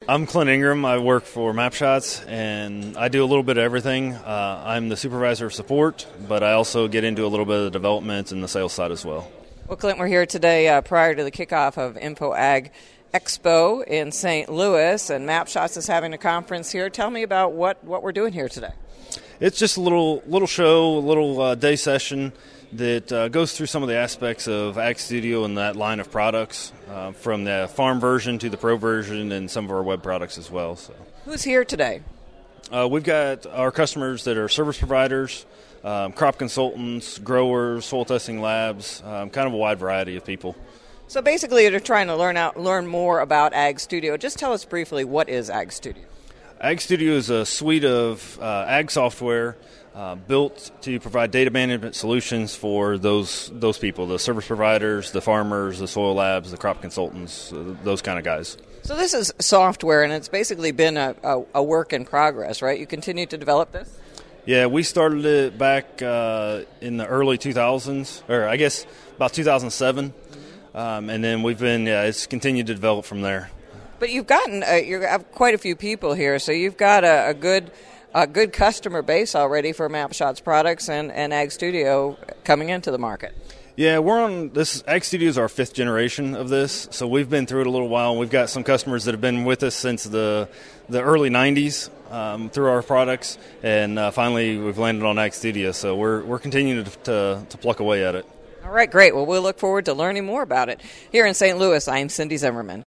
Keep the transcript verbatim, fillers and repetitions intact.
I'm Clint Ingram. I work for MapShots, and I do a little bit of everything. Uh, I'm the supervisor of support, but I also get into a little bit of the development and the sales side as well. Well, Clint, we're here today uh, prior to the kickoff of InfoAg Expo in Saint Louis, and MapShots is having a conference here. Tell me about what, what we're doing here today. It's just a little little show, a little uh, day session that uh, goes through some of the aspects of Ag Studio and that line of products, uh, from the farm version to the pro version and some of our web products as well. So, who's here today? Uh, we've got our customers that are service providers, um, crop consultants, growers, soil testing labs, um, kind of a wide variety of people. So basically you're trying to learn out, learn more about Ag Studio. Just tell us briefly, what is Ag Studio? Ag Studio is a suite of uh, ag software uh, built to provide data management solutions for those those people, the service providers, the farmers, the soil labs, the crop consultants, uh, those kind of guys. So this is software, and it's basically been a, a, a work in progress, right? You continue to develop this? Yeah, we started it back uh, in the early two thousands, or I guess about two thousand seven, um, and then we've been, yeah, it's continued to develop from there. But you've gotten uh, you have quite a few people here, so you've got a, a good a good customer base already for MapShots products and, and Ag Studio coming into the market. Yeah, we're on this. Ag Studio is our fifth generation of this, so we've been through it a little while. And we've got some customers that have been with us since the the early nineties um, through our products, and uh, finally we've landed on Ag Studio. So we're we're continuing to, to to pluck away at it. All right, great. Well, we'll look forward to learning more about it. Here in Saint Louis, I'm Cindy Zimmerman.